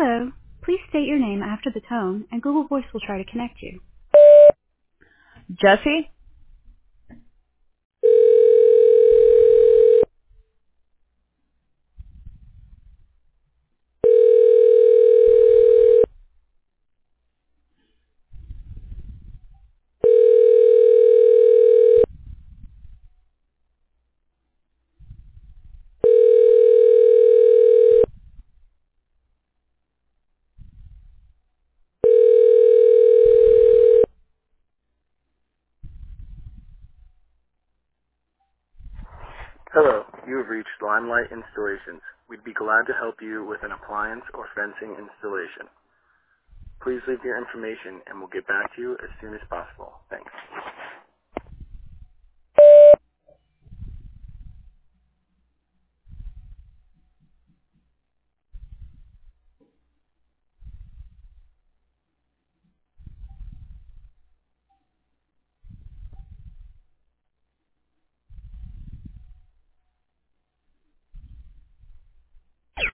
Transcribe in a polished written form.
Hello. Please state your name after the tone, and Google Voice will try to connect you. Jesse? Hello, you have reached Limelight Installations. We'd be glad to help you with an appliance or fencing installation. Please leave your information and we'll get back to you as soon as possible. Thanks.